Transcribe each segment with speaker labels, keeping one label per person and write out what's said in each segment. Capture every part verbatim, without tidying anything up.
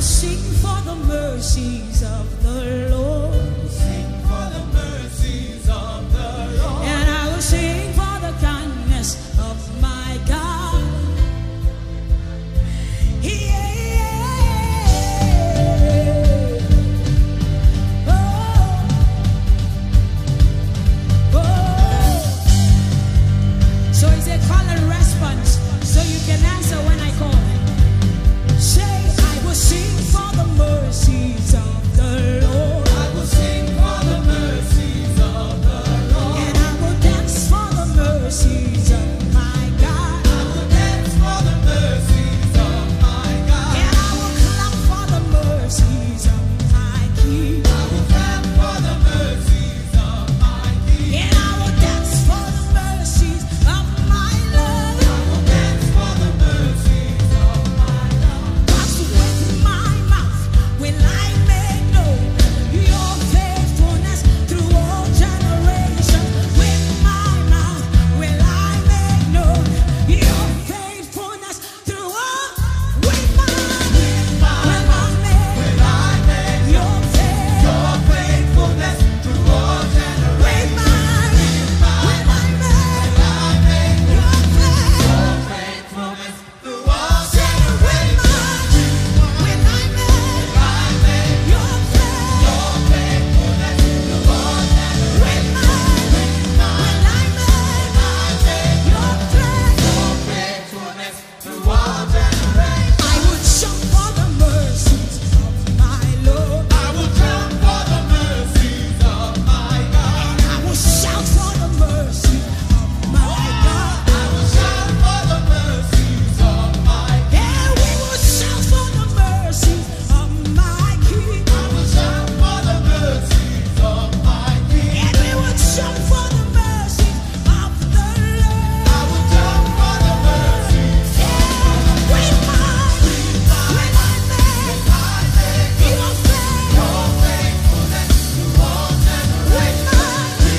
Speaker 1: will sing for the mercies of the Lord.
Speaker 2: Sing for the mercies of the Lord.
Speaker 1: And I will sing for the kindness of my God. Yeah. Oh. Oh. So it's a call and response, so you can answer when I call. Say, I will sing for the mercies of the Lord.
Speaker 2: I will sing for the mercies of the Lord.
Speaker 1: And I will dance for the mercies of my God.
Speaker 2: I will dance for the mercies of my God.
Speaker 1: And I will clap for the mercies of my King.
Speaker 2: I will clap for the mercies of my King.
Speaker 1: And I will dance for the mercies of my Lord.
Speaker 2: I will dance for the mercies of my Lord.
Speaker 1: 'Cause with my mouth will I make known your faithfulness through all generations. With my mouth will I make known your faithfulness through all. With my mouth will I make
Speaker 2: Will I make
Speaker 1: your faith.
Speaker 2: your faithfulness through all generations?
Speaker 1: With my will I make
Speaker 2: I make
Speaker 1: your faith.
Speaker 2: your faithfulness through all
Speaker 1: Say with
Speaker 2: generations.
Speaker 1: my will I make
Speaker 2: I make
Speaker 1: your faith.
Speaker 2: your faithfulness through all generations.
Speaker 1: With my will I make your faith.
Speaker 2: Your faithfulness through all generations.
Speaker 1: I would jump for the mercies of my Lord.
Speaker 2: I will jump for the mercies of my God.
Speaker 1: I will shout for the mercy of my God.
Speaker 2: I will shout for the mercies of my God.
Speaker 1: Yeah, we will shout for the mercy of my King.
Speaker 2: I will shout for the mercies of my King.
Speaker 1: And we will jump for the mercy of the Lord.
Speaker 2: I will jump for the mercies.
Speaker 1: Yeah, with my when I make
Speaker 2: I make
Speaker 1: your faith.
Speaker 2: your faithfulness through all generations.
Speaker 1: With my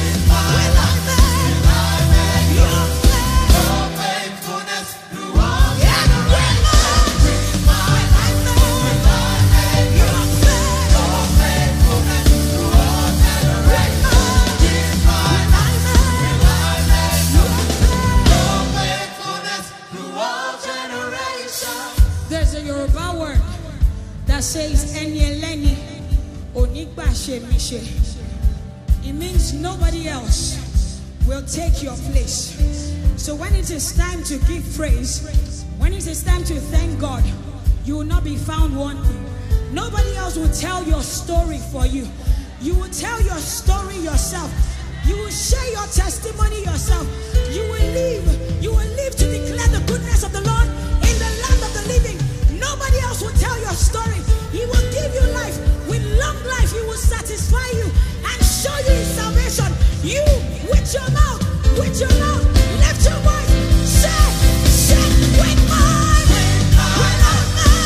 Speaker 1: when I make
Speaker 2: I make
Speaker 1: your faith.
Speaker 2: your faithfulness through all
Speaker 1: Yeah, with my when I make your faith.
Speaker 2: your faithfulness through all generations.
Speaker 1: With my when I make your faith.
Speaker 2: Your faithfulness through all generations.
Speaker 1: There's a Yoruba word that says Enyeleni Onigba Shemishe. It means nobody else will take your place. So when it is time to give praise, when it is time to thank God, you will not be found wanting. Nobody else will tell your story for you. You will tell your story yourself. You will share your testimony yourself. You will live. You will live to declare the goodness of the Lord in the land of the living. Nobody else will tell your story. He will give you life. With long life, He will satisfy you and show you His salvation. You, with your mouth, with your mouth, lift your voice. Say, say, with mine. When I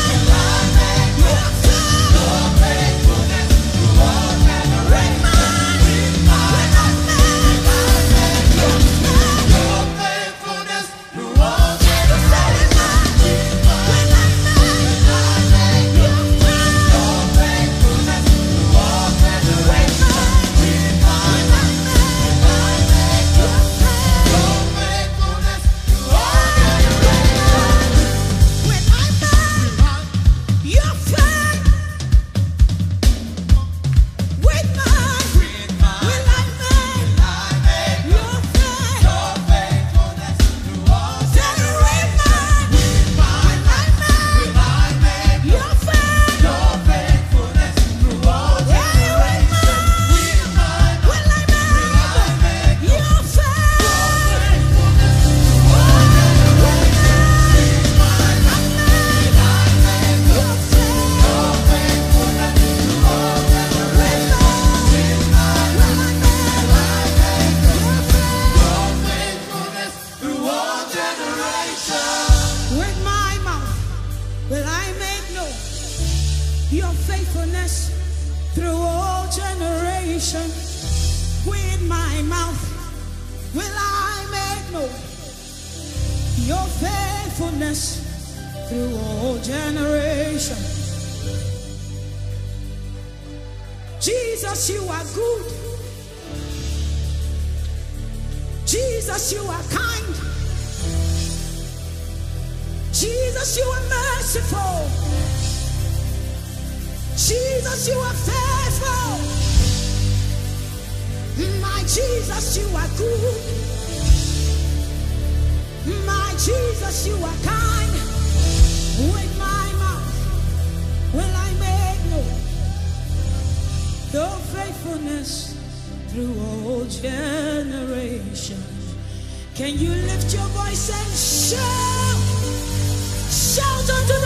Speaker 1: make your faith.
Speaker 2: Your faithfulness through all generations.
Speaker 1: With mine. When I make your faith.
Speaker 2: Your faithfulness through all
Speaker 1: You say with mine. When I make your faith.
Speaker 2: your faithfulness through all generations.
Speaker 1: With mine. When I make your faith.
Speaker 2: Your faithfulness through all generations.
Speaker 1: When I make your faith. With mine. When I make
Speaker 2: I make
Speaker 1: your faith.
Speaker 2: your faithfulness through all
Speaker 1: Say with mine. When I make
Speaker 2: I make
Speaker 1: your faith.
Speaker 2: your faithfulness through all
Speaker 1: Hey, with
Speaker 2: generations.
Speaker 1: mine. When I make your faith.
Speaker 2: Through all generations.
Speaker 1: With my mouth will I make known your faithfulness through all generations. With my mouth will I make known your faithfulness through all generations. Jesus, you are good. Jesus, you are kind. Jesus, you are merciful. Jesus, you are faithful. My Jesus, you are good. My Jesus, you are kind. With my mouth will I make known your faithfulness through all generations. Can you lift your voice and shout? Shout unto